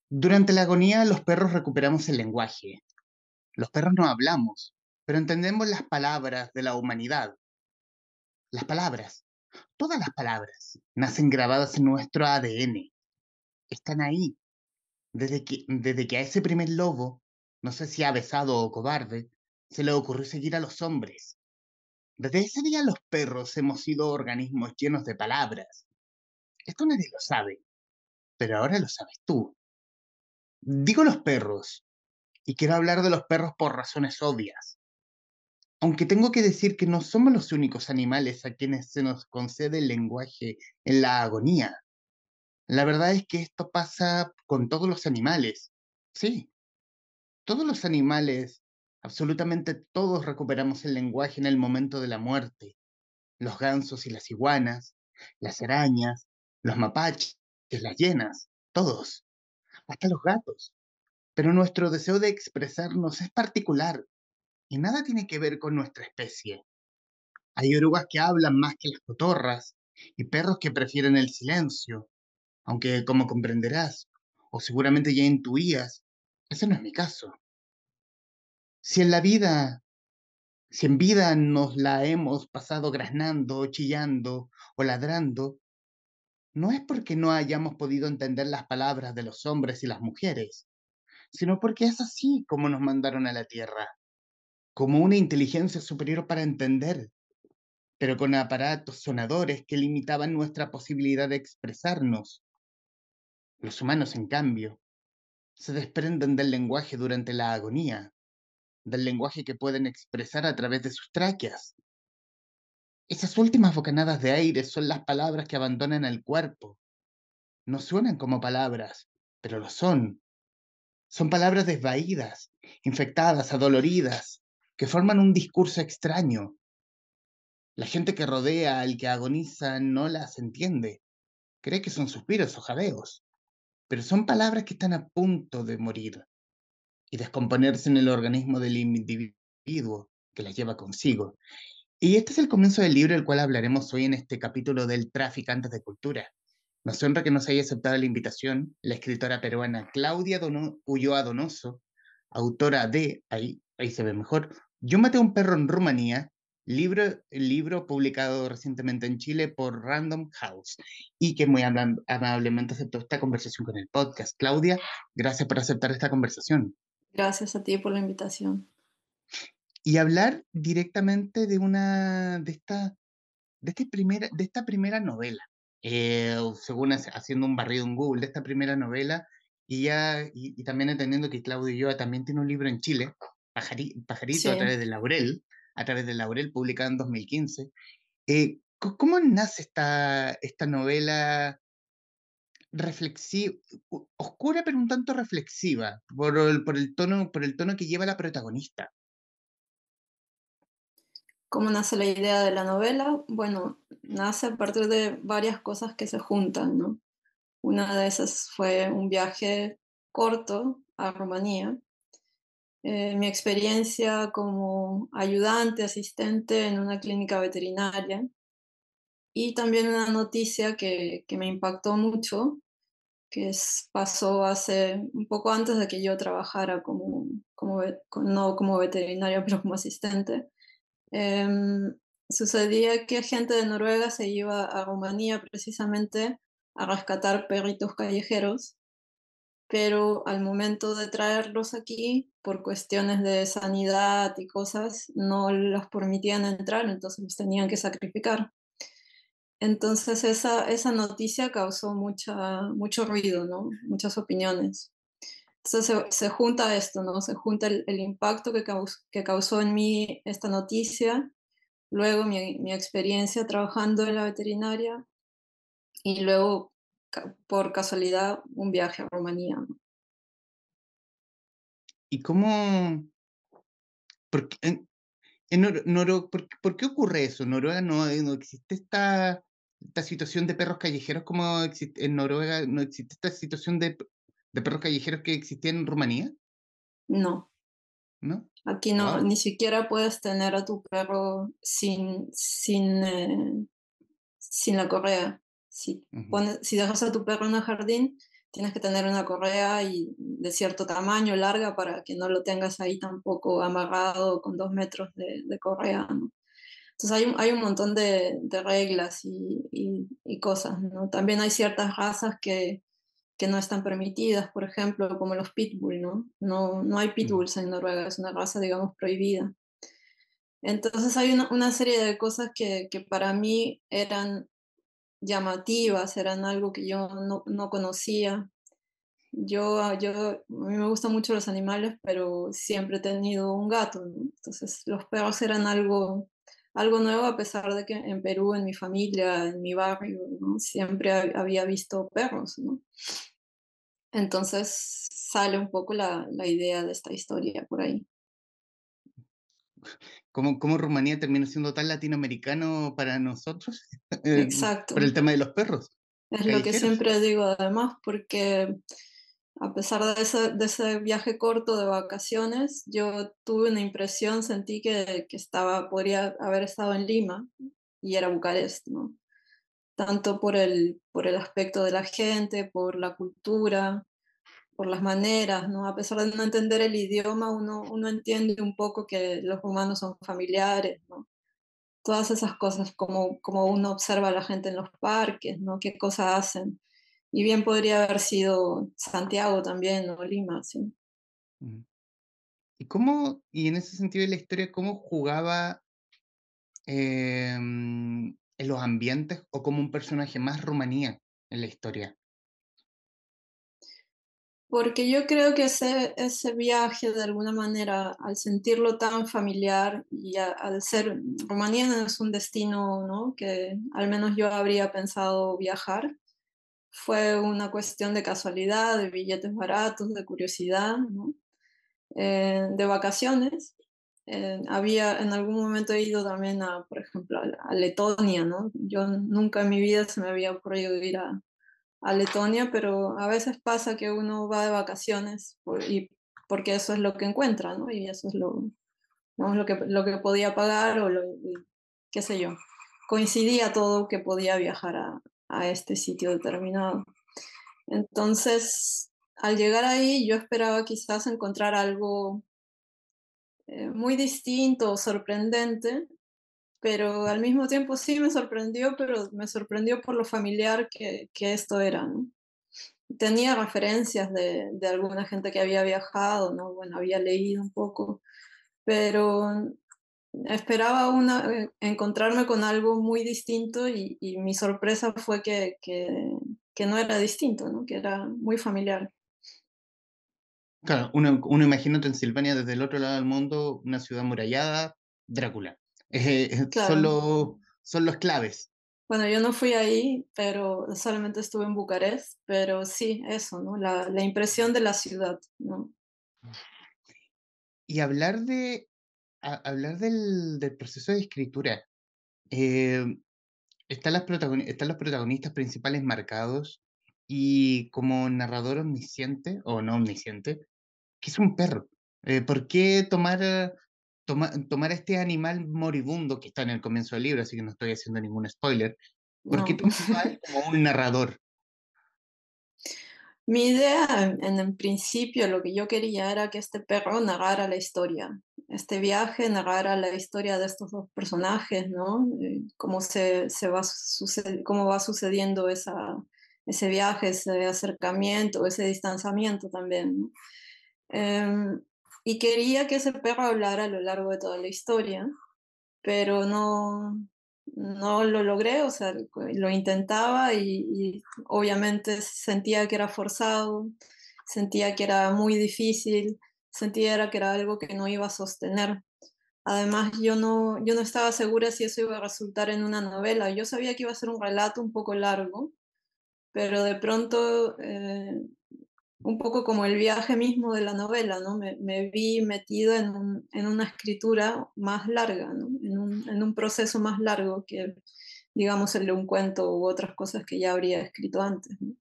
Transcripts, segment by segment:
Durante la agonía, los perros recuperamos el lenguaje. Los perros no hablamos, pero entendemos las palabras de la humanidad. Las palabras, todas las palabras, nacen grabadas en nuestro ADN. Están ahí, desde que a ese primer lobo, no sé si avesado o cobarde, se le ocurrió seguir a los hombres. Desde ese día los perros hemos sido organismos llenos de palabras. Esto nadie lo sabe, pero ahora lo sabes tú. Digo los perros, y quiero hablar de los perros por razones obvias. Aunque tengo que decir que no somos los únicos animales a quienes se nos concede el lenguaje en la agonía. La verdad es que esto pasa con todos los animales. Sí, todos los animales, absolutamente todos recuperamos el lenguaje en el momento de la muerte. Los gansos y las iguanas, las arañas, los mapaches, las hienas, todos, hasta los gatos. Pero nuestro deseo de expresarnos es particular y nada tiene que ver con nuestra especie. Hay orugas que hablan más que las cotorras y perros que prefieren el silencio, aunque como comprenderás, o seguramente ya intuías, ese no es mi caso. Si en la vida, si en vida nos la hemos pasado graznando, chillando o ladrando, no es porque no hayamos podido entender las palabras de los hombres y las mujeres, sino porque es así como nos mandaron a la tierra, como una inteligencia superior para entender, pero con aparatos sonadores que limitaban nuestra posibilidad de expresarnos. Los humanos, en cambio, se desprenden del lenguaje durante la agonía, del lenguaje que pueden expresar a través de sus tráqueas. Esas últimas bocanadas de aire son las palabras que abandonan el cuerpo. No suenan como palabras, pero lo son. Son palabras desvaídas, infectadas, adoloridas, que forman un discurso extraño. La gente que rodea al que agoniza no las entiende. Cree que son suspiros o jadeos, pero son palabras que están a punto de morir y descomponerse en el organismo del individuo que las lleva consigo. Y este es el comienzo del libro del cual hablaremos hoy en este capítulo del Traficantes de Cultura. Nos honra que nos haya aceptado la invitación la escritora peruana Claudia Ulloa Donoso, autora de, ahí se ve mejor, Yo maté a un perro en Rumanía, libro publicado recientemente en Chile por Random House, y que muy amablemente aceptó esta conversación con el podcast. Claudia, gracias por aceptar esta conversación. Gracias a ti por la invitación. Y hablar directamente de esta primera novela, según haciendo un barrido en Google de esta primera novela, y también entendiendo que Claudio Ulloa también tiene un libro en Chile, Pajarito, Sí, a través de Laurel, publicado en 2015. ¿Cómo nace esta novela reflexiva, oscura pero un tanto reflexiva, por el tono que lleva la protagonista? ¿cómo nace la idea de la novela? Bueno, nace a partir de varias cosas que se juntan, ¿no? Una de esas fue un viaje corto a Rumanía. Mi experiencia como ayudante, asistente en una clínica veterinaria y también una noticia que me impactó mucho, pasó hace un poco antes de que yo trabajara no como veterinaria, pero como asistente. Em, Sucedía que gente de Noruega se iba a Rumanía precisamente a rescatar perritos callejeros, pero al momento de traerlos aquí, por cuestiones de sanidad y cosas, no los permitían entrar, entonces los tenían que sacrificar. Entonces esa noticia causó mucho ruido, ¿no? Muchas opiniones. Entonces se junta esto, ¿no? Se junta el impacto que causó en mí esta noticia, luego mi experiencia trabajando en la veterinaria y luego, por casualidad, un viaje a Rumanía, ¿no? ¿Y cómo, por qué, por qué ocurre eso? ¿En Noruega no existe esta situación de perros callejeros como existe en Noruega? ¿No existe esta situación de perros callejeros que existía en Rumanía? No, ¿No? aquí no, Wow. ni siquiera puedes tener a tu perro sin la correa. Si dejas a tu perro en el jardín, tienes que tener una correa y de cierto tamaño, larga, para que no lo tengas ahí tampoco amarrado con 2 metros de correa, ¿no? Entonces hay un montón de reglas y cosas, ¿no? También hay ciertas razas que no están permitidas, por ejemplo, como los pitbull, ¿no? No hay Mm, pitbulls en Noruega, es una raza, digamos, prohibida. Entonces hay una serie de cosas que para mí eran llamativas, eran algo que yo no conocía. A mí me gustan mucho los animales, pero siempre he tenido un gato, ¿no? Entonces los perros eran algo nuevo, a pesar de que en Perú, en mi familia, en mi barrio, ¿no? Siempre había visto perros, ¿no? Entonces sale un poco la idea de esta historia por ahí. ¿cómo Rumanía terminó siendo tan latinoamericano para nosotros? Eh, por Exacto. el tema de los perros Es lo que callejeros. siempre digo además, porque a pesar de ese viaje corto de vacaciones, yo tuve una impresión, sentí que podría haber estado en Lima y era Bucarest, ¿no? Tanto por el aspecto de la gente, por la cultura, por las maneras, ¿no? A pesar de no entender el idioma, uno entiende un poco que los rumanos son familiares, ¿no? Todas esas cosas, como uno observa a la gente en los parques, ¿no? Qué cosas hacen. Y bien podría haber sido Santiago también, o Lima, sí. Mm. Y en ese sentido de la historia, cómo jugaba en los ambientes o como un personaje más Rumanía en la historia? Porque yo creo que ese viaje, de alguna manera, al sentirlo tan familiar y al ser, Rumanía no es un destino, ¿no? Que al menos yo habría pensado viajar. Fue una cuestión de casualidad, de billetes baratos, de curiosidad, ¿no? De vacaciones. En algún momento he ido también por ejemplo, a Letonia, ¿no? Yo nunca en mi vida se me había ocurrido ir a Letonia, pero a veces pasa que uno va de vacaciones porque eso es lo que encuentra, ¿no? Y eso es ¿no? Lo que podía pagar y qué sé yo. Coincidía todo que podía viajar a este sitio determinado. Entonces, al llegar ahí, yo esperaba quizás encontrar algo muy distinto, sorprendente, pero al mismo tiempo sí me sorprendió, pero me sorprendió por lo familiar que esto era, ¿no? Tenía referencias de alguna gente que había viajado, ¿no? Bueno, había leído un poco, pero esperaba encontrarme con algo muy distinto y mi sorpresa fue que no era distinto, ¿no? Que era muy familiar. Claro, uno imagina Transilvania desde el otro lado del mundo, una ciudad amurallada, Drácula. Claro. Son los claves. Bueno, yo no fui ahí, pero solamente estuve en Bucarest, pero sí, eso, ¿no? La impresión de la ciudad, ¿no? Y hablar del proceso de escritura. eh, están los protagonistas principales marcados y como narrador omnisciente o no omnisciente, que es un perro. ¿Por qué tomar a este animal moribundo que está en el comienzo del libro, así que no estoy haciendo ningún spoiler? ¿Por qué No. tomarlo a él como un narrador? Mi idea en el principio, lo que yo quería era que este perro narrara la historia. Este viaje narrara la historia de estos dos personajes, ¿no? Cómo va sucediendo ese viaje, ese acercamiento, ese distanciamiento también, ¿no? Em, y quería que ese perro hablara a lo largo de toda la historia, pero no lo logré, o sea, lo intentaba y obviamente sentía que era forzado, sentía que era muy difícil, que era algo que no iba a sostener. Además, yo no estaba segura si eso iba a resultar en una novela. Yo sabía que iba a ser un relato un poco largo, pero de pronto un poco como el viaje mismo de la novela, ¿no? Me vi metida en una escritura más larga, ¿no? En un proceso más largo que, digamos, el de un cuento u otras cosas que ya habría escrito antes, ¿no?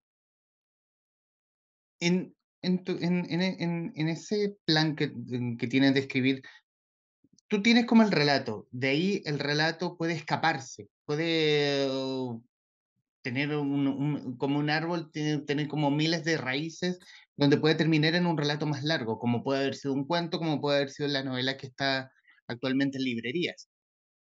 En ese plan que tienes de escribir, tú tienes como el relato, de ahí el relato puede escaparse, puede tener como un árbol, tener como miles de raíces, donde puede terminar en un relato más largo, como puede haber sido un cuento, como puede haber sido la novela que está actualmente en librerías.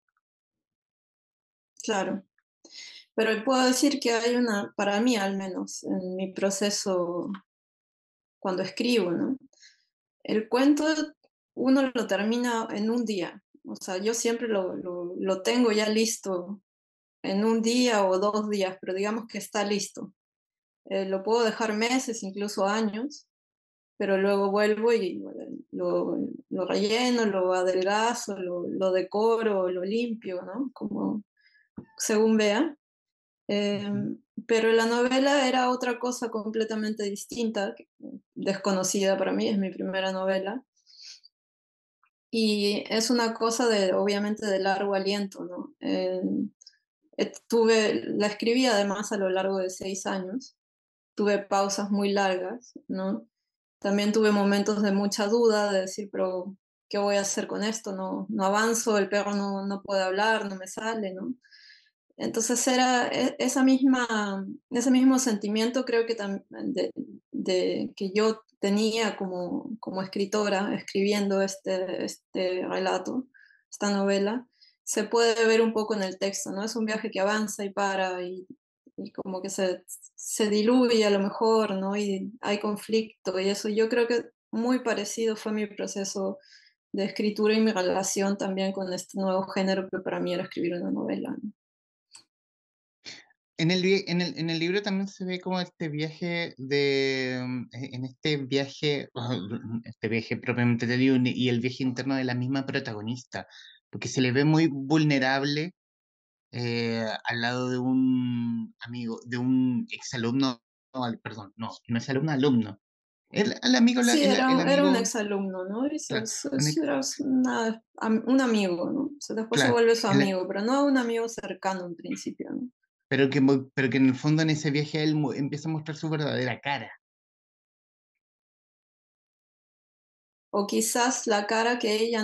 claro. Pero puedo decir que hay una, para mí al menos, en mi proceso cuando escribo, ¿no? El cuento uno lo termina en un día. O sea, yo siempre lo tengo ya listo en un día o 2 días, pero digamos que está listo. Lo puedo dejar meses, incluso años, pero luego vuelvo y bueno, lo relleno, lo adelgazo, lo decoro, lo limpio, ¿no? Como según vea. Ujú. Pero la novela era otra cosa completamente distinta, desconocida para mí, es mi primera novela. Y es una cosa de, obviamente, de largo aliento, ¿no? La escribí además a lo largo de 6 años, tuve pausas muy largas, ¿no? También tuve momentos de mucha duda, de decir, pero ¿qué voy a hacer con esto? No, no avanzo, el perro no puede hablar, no me sale, ¿no? Entonces era ese mismo sentimiento creo que de que yo tenía como escritora escribiendo este relato, esta novela, se puede ver un poco en el texto, ¿no? Es un viaje que avanza y para y como que se diluye a lo mejor, ¿no? Y hay conflicto y eso. Yo creo que muy parecido fue mi proceso de escritura y mi relación también con este nuevo género que para mí era escribir una novela, ¿no? En el libro también se ve como este viaje en este viaje propiamente te digo, y el viaje interno de la misma protagonista, porque se le ve muy vulnerable al lado de un amigo, de un exalumno, no, perdón, no es alumno, alumno. El amigo, Sí, el era un amigo, exalumno, ¿no? claro, Era un amigo, ¿no? O sea, después se claro, vuelve su amigo, pero no un amigo cercano en principio, ¿no? pero que en el fondo en ese viaje él empieza a mostrar su verdadera cara. O quizás la cara que ella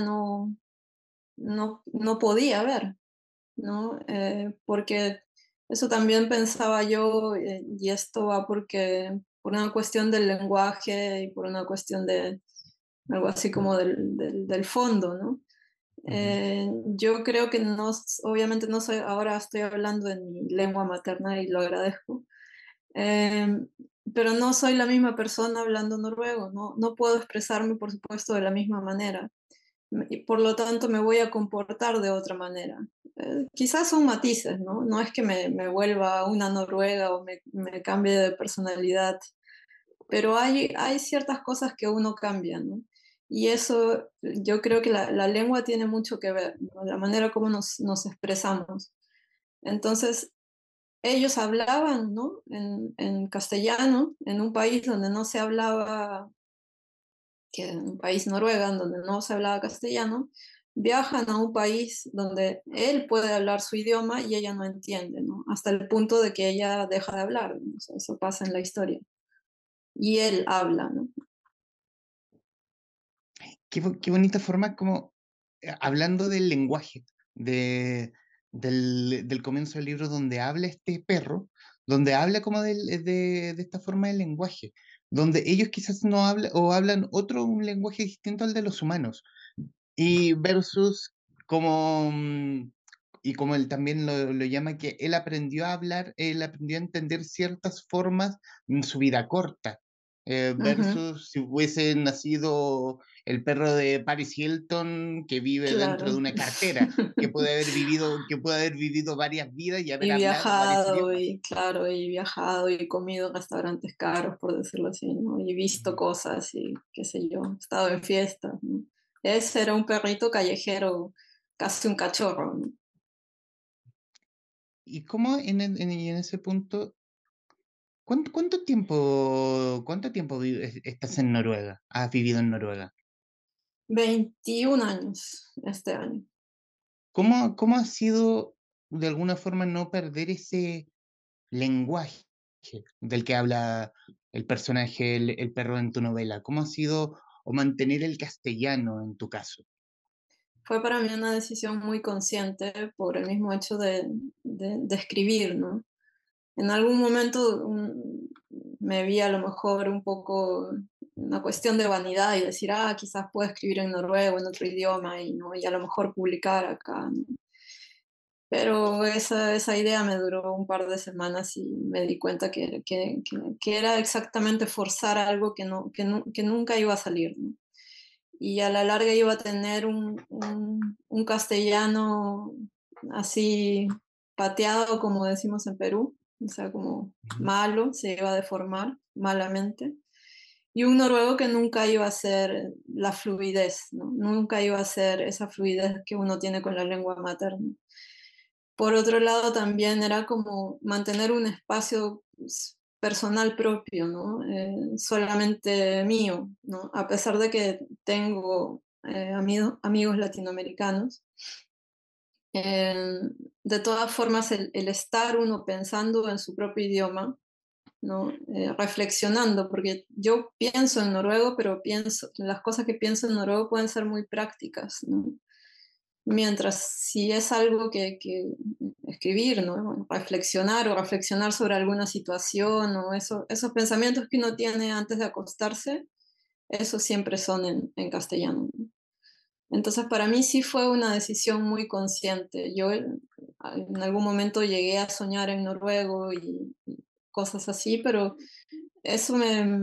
no podía ver, ¿no? Porque eso también pensaba yo, y esto va por una cuestión del lenguaje y por una cuestión de algo así como del fondo, ¿no? Ujú. Yo creo que no, obviamente no soy, ahora estoy hablando en mi lengua materna y lo agradezco, eh, pero no soy la misma persona hablando noruego, no puedo expresarme, por supuesto, de la misma manera y por lo tanto me voy a comportar de otra manera. Quizás son matices, ¿no? No es que me vuelva una noruega o me cambie de personalidad, pero hay ciertas cosas que uno cambia, ¿no? Y eso yo creo que la lengua tiene mucho que ver, ¿no? La manera como nos expresamos. Entonces, ellos hablaban, ¿no? En castellano, en un país donde no se hablaba, que en un país Noruega, donde no se hablaba castellano, viajan a un país donde él puede hablar su idioma y ella no entiende, ¿no? Hasta el punto de que ella deja de hablar, ¿no? O sea, eso pasa en la historia. Y él habla, ¿no? Qué bonita forma como, hablando del lenguaje, del comienzo del libro, donde habla este perro, donde habla como de esta forma de lenguaje, donde ellos quizás no hablan o hablan un lenguaje distinto al de los humanos, y versus como, y como él también lo llama, que él aprendió a hablar, él aprendió a entender ciertas formas en su vida corta, Ujú, versus si hubiese nacido el perro de Paris Hilton que vive dentro de claro. una cartera, que puede haber vivido varias vidas y haber Y hablado varios viajado, idiomas. y claro, y viajado, y comido en restaurantes caros, por decirlo así, ¿no? Y visto Ujú. cosas, y qué sé yo, estado en fiestas, ¿no? Ese era un perrito callejero, casi un cachorro, ¿no? ¿Y cómo y en ese punto, cuánto tiempo estás en Noruega? ¿Has vivido en Noruega? 21 años este año. Cómo ha sido de alguna forma no perder ese lenguaje del que habla el personaje, el perro en tu novela? ¿Cómo ha sido o mantener el castellano en tu caso? Fue para mí una decisión muy consciente por el mismo hecho de escribir, ¿no? En algún momento me vi a lo mejor un poco una cuestión de vanidad y decir, quizás puedo escribir en noruego, en otro idioma, y, ¿no? y a lo mejor publicar acá, ¿no? Pero esa idea me duró un par de semanas y me di cuenta que era exactamente forzar algo que nunca iba a salir, ¿no? Y a la larga iba a tener un castellano así pateado, como decimos en Perú, o sea, como Ujú. malo, se iba a deformar malamente. Y un noruego que nunca iba a ser la fluidez, ¿no? Nunca iba a ser esa fluidez que uno tiene con la lengua materna. Por otro lado, también era como mantener un espacio personal propio, ¿no? Solamente mío, ¿no? A pesar de que tengo amigos latinoamericanos, eh, de todas formas el estar uno pensando en su propio idioma, ¿no? Reflexionando, porque yo pienso en noruego, pero las cosas que pienso en noruego pueden ser muy prácticas, ¿no? Mientras si es algo que escribir, ¿no? Bueno, reflexionar o reflexionar sobre alguna situación o esos pensamientos que uno tiene antes de acostarse, esos siempre son en castellano, ¿no? Entonces para mí sí fue una decisión muy consciente. Yo en algún momento llegué a soñar en noruego y cosas así, pero eso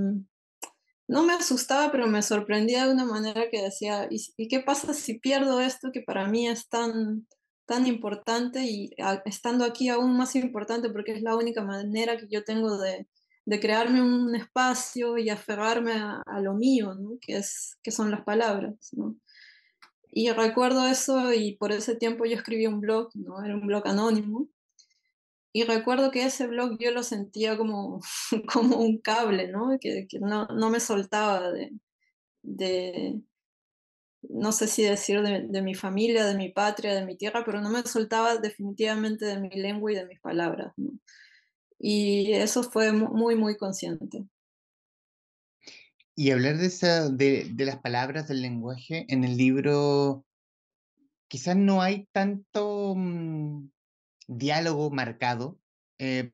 no me asustaba, pero me sorprendía de una manera que decía, ¿y qué pasa si pierdo esto que para mí es tan importante y estando aquí aún más importante porque es la única manera que yo tengo de crearme un espacio y aferrarme a lo mío, ¿no? Que son las palabras, ¿no? Y recuerdo eso y por ese tiempo yo escribí un blog, ¿no? Era un blog anónimo. Y recuerdo que ese blog yo lo sentía como, como un cable, ¿no? Que no me soltaba de, no sé si decir de mi familia, de mi patria, de mi tierra, pero no me soltaba definitivamente de mi lengua y de mis palabras, ¿no? Y eso fue muy, muy consciente. Y hablar de de las palabras, del lenguaje, en el libro quizás no hay tanto diálogo marcado, eh,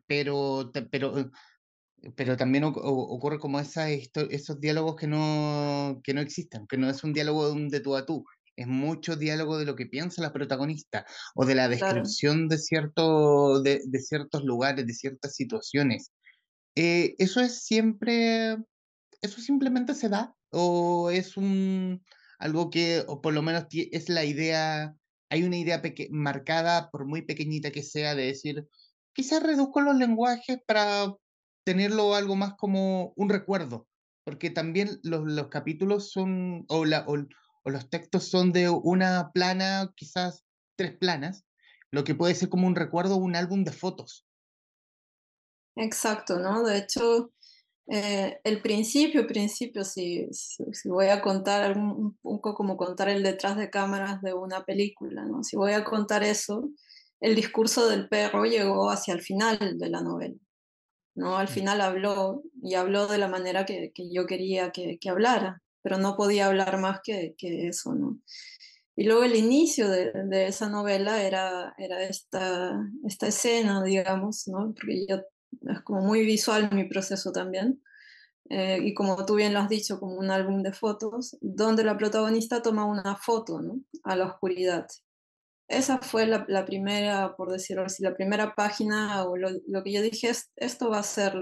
pero también ocurre como esos diálogos que no existen, que no es un diálogo de tú a tú, es mucho diálogo de lo que piensa la protagonista o de la Claro, descripción de ciertos lugares, de ciertas situaciones. Eso es siempre ¿Eso simplemente se da? ¿O es algo que, o por lo menos es la idea, hay una idea marcada, por muy pequeñita que sea, de decir, quizás reduzco los lenguajes para tenerlo algo más como un recuerdo? Porque también los capítulos son, o los textos son de una plana, quizás tres planas, lo que puede ser como un recuerdo, un álbum de fotos. exacto, ¿no? De hecho, el principio, si voy a contar un poco como contar el detrás de cámaras de una película, ¿no? Si voy a contar eso, el discurso del perro llegó hacia el final de la novela, ¿no? Al Mm. final habló y habló de la manera que yo quería que hablara, pero no podía hablar más que eso, ¿no? Y luego el inicio de esa novela era esta escena, digamos, ¿no? Porque yo, es como muy visual mi proceso también, y como tú bien lo has dicho, como un álbum de fotos, donde la protagonista toma una foto, ¿no? A la oscuridad. Esa fue la primera, por decirlo así, la primera página o lo que yo dije, esto va a ser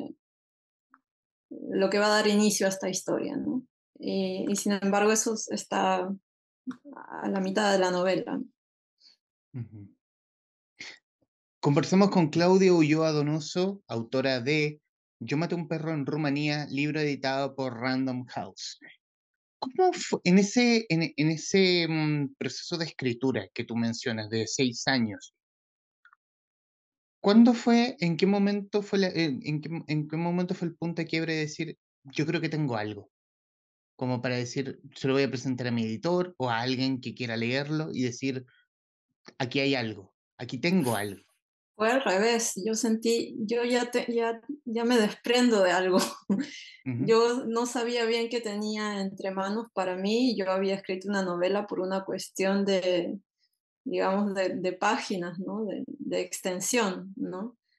lo que va a dar inicio a esta historia, ¿no? Y sin embargo eso está a la mitad de la novela. Ujú. Conversamos con Claudia Ulloa Donoso, autora de Yo maté un perro en Rumanía, libro editado por Random House. ¿Cómo fue en ese proceso de escritura que tú mencionas de 6 años? ¿Cuándo fue, en qué momento fue, en qué momento fue el punto de quiebre de decir, yo creo que tengo algo? Como para decir, se lo voy a presentar a mi editor o a alguien que quiera leerlo y decir, aquí hay algo, aquí tengo algo. Fue al revés, yo sentí, yo ya me desprendo de algo. Ujú, Yo no sabía bien qué tenía entre manos para mí, yo había escrito una novela por una cuestión digamos, de páginas, ¿no? De extensión, ¿no?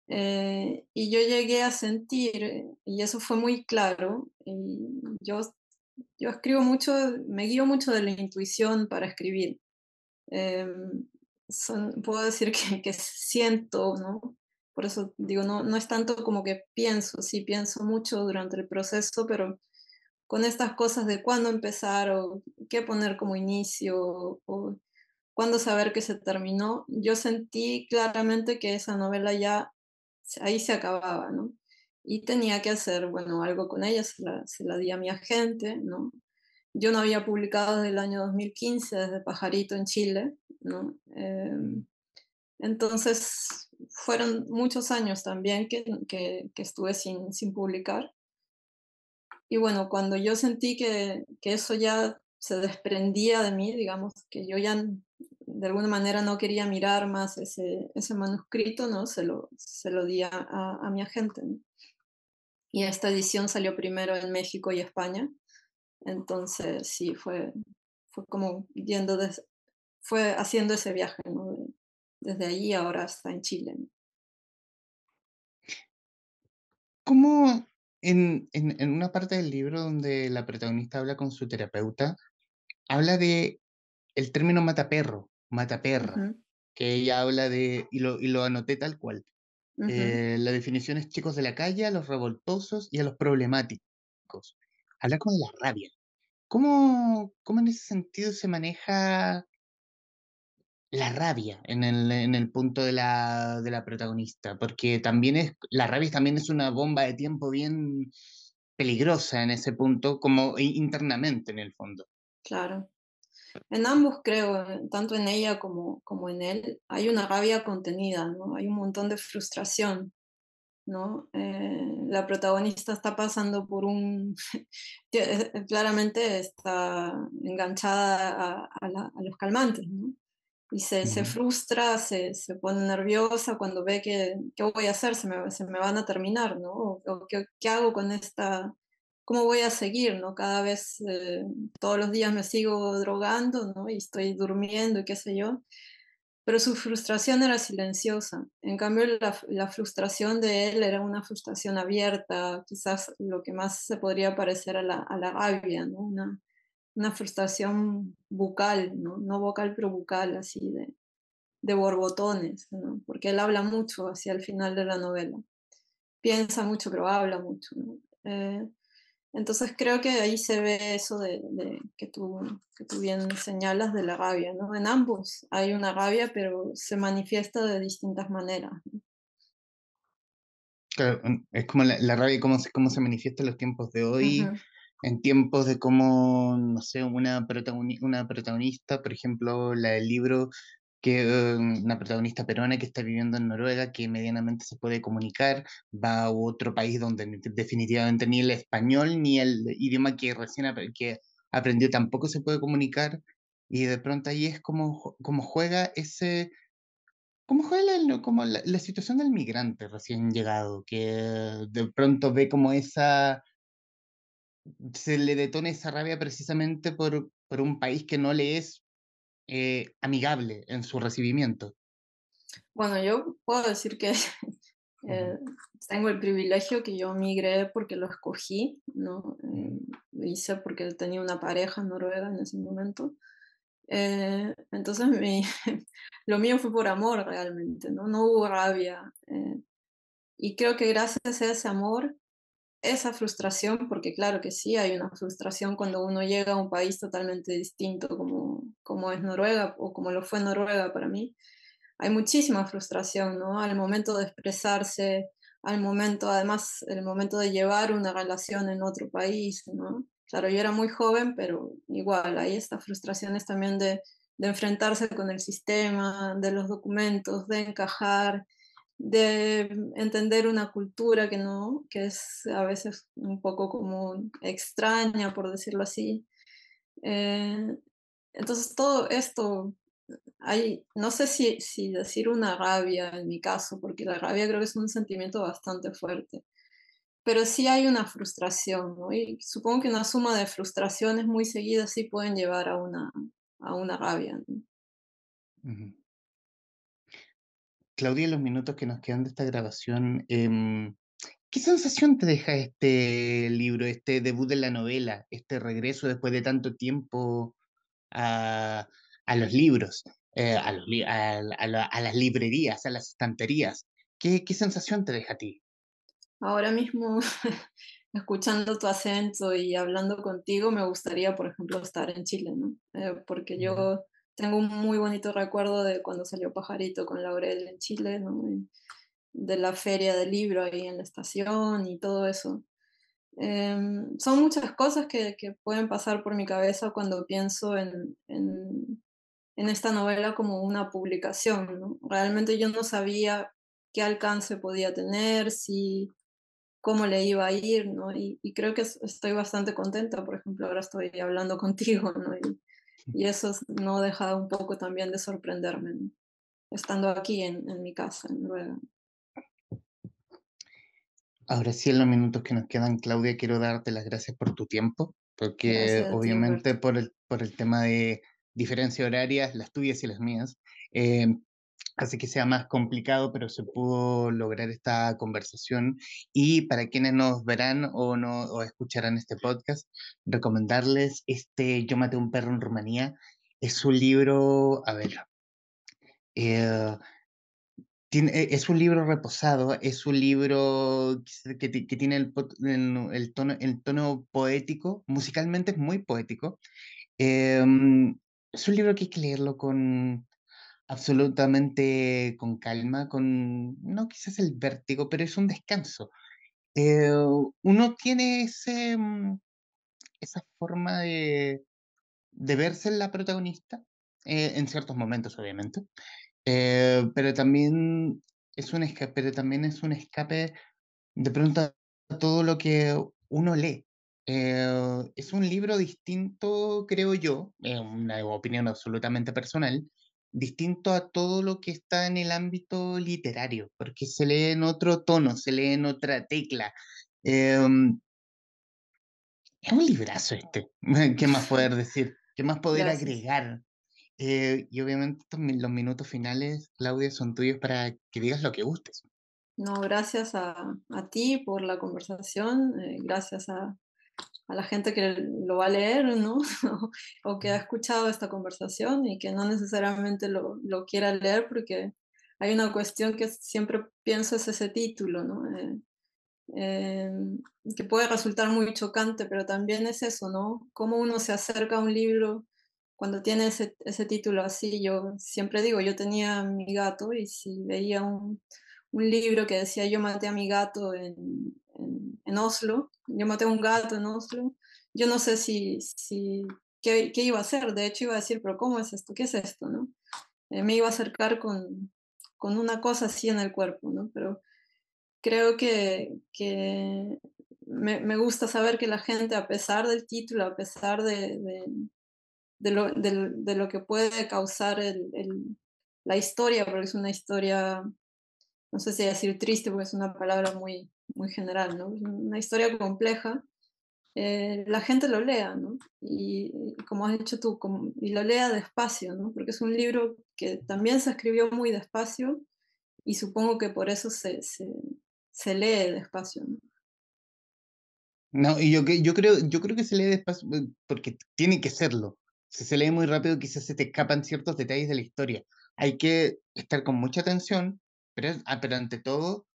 Y yo llegué a sentir, y eso fue muy claro, y yo, yo escribo mucho, me guío mucho de la intuición para escribir. Em, puedo decir que siento, ¿no? Por eso digo, no es tanto como que pienso, sí pienso mucho durante el proceso, pero con estas cosas de cuándo empezar o qué poner como inicio o cuándo saber que se terminó, yo sentí claramente que esa novela ya ahí se acababa, ¿no? Y tenía que hacer, bueno, algo con ella, se la di a mi agente, ¿no? Yo no había publicado desde el año 2015, desde Pajarito en Chile, ¿no? Mm. Entonces, fueron muchos años también que estuve sin publicar. Y bueno, cuando yo sentí que eso ya se desprendía de mí, digamos, que yo ya de alguna manera no quería mirar más ese manuscrito, ¿no? Se lo di a mi agente, ¿no? Y esta edición salió primero en México y España. Entonces, sí, fue como fue haciendo ese viaje, ¿no? Desde allí ahora hasta en Chile, ¿no? ¿Cómo en una parte del libro donde la protagonista habla con su terapeuta, habla de el término mataperro, mataperra, Ujú, que ella habla de, y lo anoté tal cual. ujú. La definición es chicos de la calle, a los revoltosos y a los problemáticos. Habla con la rabia. ¿Cómo en ese sentido se maneja la rabia en el punto de la protagonista? Porque también la rabia también es una bomba de tiempo bien peligrosa en ese punto, como internamente en el fondo. Claro. En ambos creo, tanto en ella como en él, hay una rabia contenida, ¿no? Hay un montón de frustración, ¿no? La protagonista está pasando por claramente está enganchada a los calmantes, ¿no? Y se Ujú. frustra, se pone nerviosa cuando ve que, ¿qué voy a hacer? Se me van a terminar, ¿no? O ¿qué hago con esta? ¿Cómo voy a seguir, no? Cada vez, todos los días me sigo drogando, ¿no? Y estoy durmiendo y qué sé yo. Pero su frustración era silenciosa. En cambio, la frustración de él era una frustración abierta, quizás lo que más se podría parecer a a la rabia, ¿no? Una frustración bucal, ¿no? No vocal, pero bucal, así de borbotones, ¿no? Porque él habla mucho hacia el final de la novela. Piensa mucho, pero habla mucho, ¿no? Entonces creo que ahí se ve eso que tú bien señalas de la rabia, ¿no? En ambos hay una rabia, pero se manifiesta de distintas maneras, ¿no? Claro, es como la rabia, cómo se manifiesta en los tiempos de hoy, Ujú, en tiempos de cómo, no sé, una protagonista, por ejemplo, la del libro, una protagonista peruana que está viviendo en Noruega, que medianamente se puede comunicar, va a otro país donde definitivamente ni el español ni el idioma que que aprendió tampoco se puede comunicar, y de pronto ahí es como juega ese ¿cómo fue como la situación del migrante recién llegado? Que de pronto ve como se le detona esa rabia precisamente por un país que no le es amigable en su recibimiento. bueno, yo puedo decir que Ujú, eh, tengo el privilegio que yo migré porque lo escogí, ¿no? ujú, Lo hice porque tenía una pareja en Noruega en ese momento. Entonces lo mío fue por amor realmente, ¿no? No hubo rabia. Y creo que gracias a ese amor, esa frustración, porque claro que sí, hay una frustración cuando uno llega a un país totalmente distinto como es Noruega o como lo fue Noruega para mí, hay muchísima frustración, ¿no? Al momento de expresarse, al momento, además, el momento de llevar una relación en otro país, ¿no? Claro, yo era muy joven, pero igual, hay estas frustraciones también de enfrentarse con el sistema, de los documentos, de encajar, de entender una cultura que no, que es a veces un poco como extraña, por decirlo así. Eh, entonces todo esto no sé si decir una rabia en mi caso, porque la rabia creo que es un sentimiento bastante fuerte, pero sí hay una frustración, ¿no? Y supongo que una suma de frustraciones muy seguidas sí pueden llevar a una rabia, ¿no? ujú. Claudia, en los minutos que nos quedan de esta grabación, ¿qué sensación te deja este libro, este debut de la novela, este regreso después de tanto tiempo a, a los libros, a las librerías, a las estanterías? ¿Qué sensación te deja a ti? Ahora mismo, escuchando tu acento y hablando contigo, me gustaría, por ejemplo, estar en Chile, ¿no? Porque Mm. yo tengo un muy bonito recuerdo de cuando salió Pajarito con Laurel en Chile, ¿no? Y de la feria del libro ahí en la estación y todo eso. Son muchas cosas que pueden pasar por mi cabeza cuando pienso en esta novela como una publicación, ¿no? Realmente yo no sabía qué alcance podía tener, si cómo le iba a ir, ¿no? Y creo que estoy bastante contenta, por ejemplo, ahora estoy hablando contigo, ¿no? Y eso no deja un poco también de sorprenderme, ¿no? Estando aquí en mi casa, en Noruega. Ahora sí, en los minutos que nos quedan, Claudia, quiero darte las gracias por tu tiempo, porque Gracias a ti, obviamente Humberto. por el tema de diferencia horaria, las tuyas y las mías, eh, hace que sea más complicado, pero se pudo lograr esta conversación. Y para quienes nos verán o no o escucharán este podcast, recomendarles este Yo maté a un perro en Rumanía. Es un libro, a ver, eh, es un libro reposado, es un libro que tiene el tono poético, musicalmente es muy poético. Es un libro que hay que leerlo con absolutamente con calma, no quizás el vértigo, pero es un descanso. Eh, Uno tiene esa forma de verse en la protagonista, en ciertos momentos, obviamente, pero también pero también es un escape de pronto a todo lo que uno lee. Es un libro distinto, creo yo, una opinión absolutamente personal, distinto a todo lo que está en el ámbito literario, porque se lee en otro tono, se lee en otra tecla. Eh, es un librazo este. ¿Qué más poder decir? ¿Qué más poder Gracias. agregar? Y obviamente los minutos finales, Claudia, son tuyos para que digas lo que gustes. No, gracias a ti por la conversación, gracias a la gente que lo va a leer, ¿no? O que ha escuchado esta conversación y que no necesariamente lo quiera leer, porque hay una cuestión que siempre pienso es ese título, ¿no? Que puede resultar muy chocante, pero también es eso, ¿no? Cómo uno se acerca a un libro cuando tiene ese título así. Yo siempre digo, yo tenía mi gato y si veía un libro que decía yo maté a mi gato en Oslo, yo maté a un gato en Oslo, yo no sé qué iba a hacer. De hecho iba a decir, pero ¿cómo es esto? ¿Qué es esto? ¿No? Me iba a acercar con una cosa así en el cuerpo, ¿no? Pero creo que me gusta saber que la gente, a pesar del título, a pesar de lo que puede causar la historia, porque es una historia, no sé si decir triste, porque es una palabra muy general, ¿no? Es una historia compleja, la gente lo lea, ¿no? Y como has dicho tú, y lo lea despacio, ¿no? Porque es un libro que también se escribió muy despacio y supongo que por eso se lee despacio, ¿no? No, y yo creo que se lee despacio porque tiene que serlo. Si se lee muy rápido, quizás se te escapan ciertos detalles de la historia. Hay que estar con mucha atención, pero ante todo,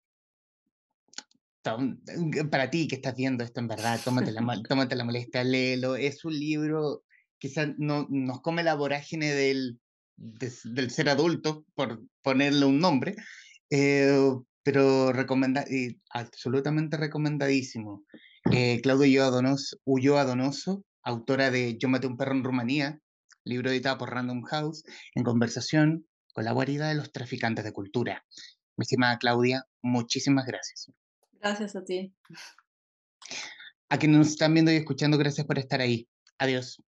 para ti que estás viendo esto en verdad, tómate la molestia, léelo. Es un libro, quizás no nos come la vorágine del ser adulto, por ponerle un nombre, eh, pero absolutamente recomendadísimo. Ulloa Donoso, autora de Yo maté a un perro en Rumanía, libro editado por Random House, en conversación con la guarida de los traficantes de cultura. Mi estimada Claudia, muchísimas gracias. Gracias a ti. A quienes nos están viendo y escuchando, gracias por estar ahí. Adiós.